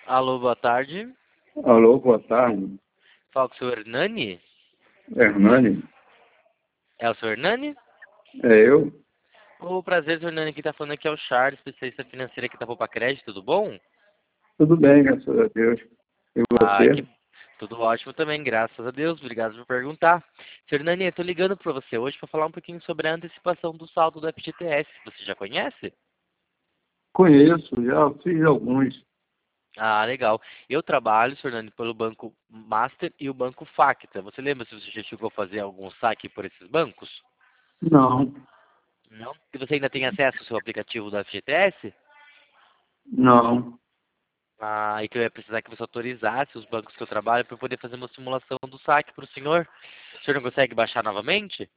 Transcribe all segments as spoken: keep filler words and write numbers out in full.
Alô, boa tarde. Alô, boa tarde. Fala com o senhor Hernani? Hernani? É o senhor Hernani? É eu? O prazer, senhor Hernani, quem está falando aqui é o Charles, especialista financeiro aqui da Poupa Crédito, tudo bom? Tudo bem, graças a Deus. E Ah, que você? tudo ótimo também, graças a Deus. Obrigado por perguntar. Senhor Hernani, eu estou ligando para você hoje para falar um pouquinho sobre a antecipação do saldo do F G T S. Você já conhece? Conheço, já fiz alguns. Ah, legal. Eu trabalho, senhor Hernani, pelo Banco Master e o Banco Facta. Você lembra se você já chegou a fazer algum saque por esses bancos? Não, Não. E você ainda tem acesso ao seu aplicativo do F G T S? não. Ah, e que eu ia precisar que você autorizasse os bancos que eu trabalho para eu poder fazer uma simulação do saque para o senhor. O senhor não consegue baixar novamente?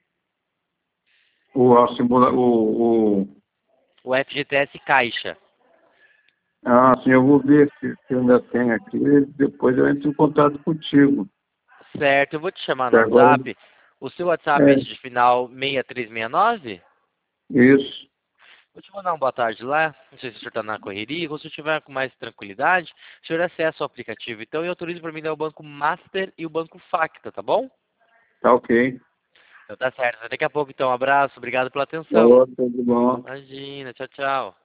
O, a simula, o, o, O F G T S Caixa. ah, sim, eu vou ver se, se ainda tem aqui. Depois eu entro em contato contigo. Certo, eu vou te chamar no Que agora, WhatsApp. O seu WhatsApp é é esse de final seis três seis nove? isso. Vou te mandar uma boa tarde lá. Não sei se o senhor está na correria. Ou se eu tiver com mais tranquilidade, o senhor acessa o aplicativo então e autoriza para mim dar o Banco Master e o Banco Facta, tá bom? Tá ok. Então tá certo. Daqui a pouco então, um abraço. Obrigado pela atenção. Ô, tudo bom. Imagina, tchau, tchau.